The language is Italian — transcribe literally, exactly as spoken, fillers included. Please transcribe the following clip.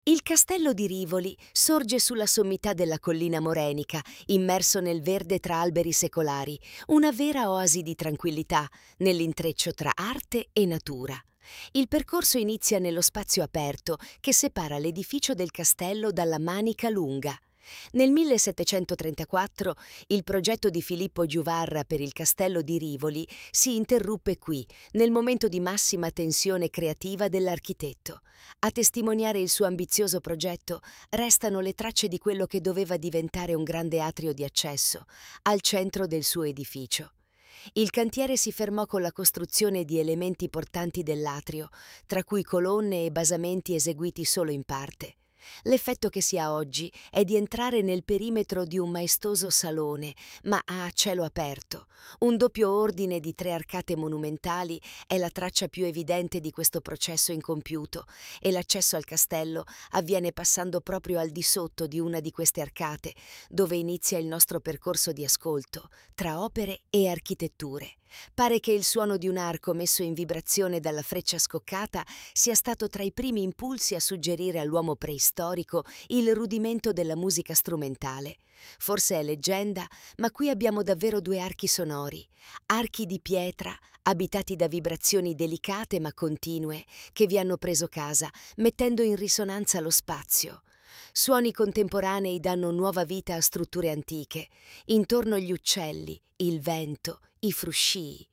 Il castello di Rivoli sorge sulla sommità della collina morenica, immerso nel verde tra alberi secolari, una vera oasi di tranquillità nell'intreccio tra arte e natura. Il percorso inizia nello spazio aperto che separa l'edificio del castello dalla Manica Lunga. Nel millesettecentotrentaquattro il progetto di Filippo Giuvarra per il castello di Rivoli si interruppe qui, nel momento di massima tensione creativa dell'architetto. A testimoniare il suo ambizioso progetto restano le tracce di quello che doveva diventare un grande atrio di accesso, al centro del suo edificio. Il cantiere si fermò con la costruzione di elementi portanti dell'atrio, tra cui colonne e basamenti eseguiti solo in parte. L'effetto che si ha oggi è di entrare nel perimetro di un maestoso salone, ma a cielo aperto. Un doppio ordine di tre arcate monumentali è la traccia più evidente di questo processo incompiuto, e l'accesso al castello avviene passando proprio al di sotto di una di queste arcate, dove inizia il nostro percorso di ascolto, tra opere e architetture. Pare che il suono di un arco messo in vibrazione dalla freccia scoccata sia stato tra i primi impulsi a suggerire all'uomo preistorico il rudimento della musica strumentale. Forse è leggenda, ma qui abbiamo davvero due archi sonori, archi di pietra, abitati da vibrazioni delicate ma continue, che vi hanno preso casa, mettendo in risonanza lo spazio. Suoni contemporanei danno nuova vita a strutture antiche. Intorno gli uccelli, il vento, i fruscii.